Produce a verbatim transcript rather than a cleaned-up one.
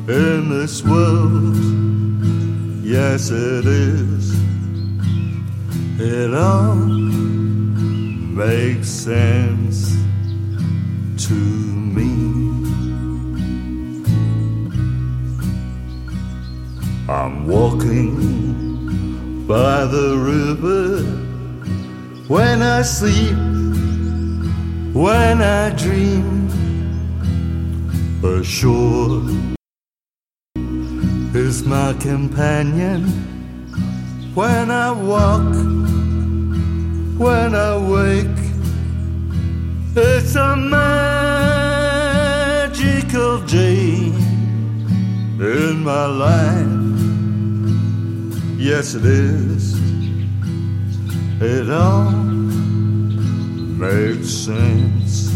in this world. Yes, it is. It all makes sense to me. I'm walking by the river when I sleep, when I dream. Ashore is my companion when I walk, when I wake. It's a magical day in my life. Yes, it is. It all makes sense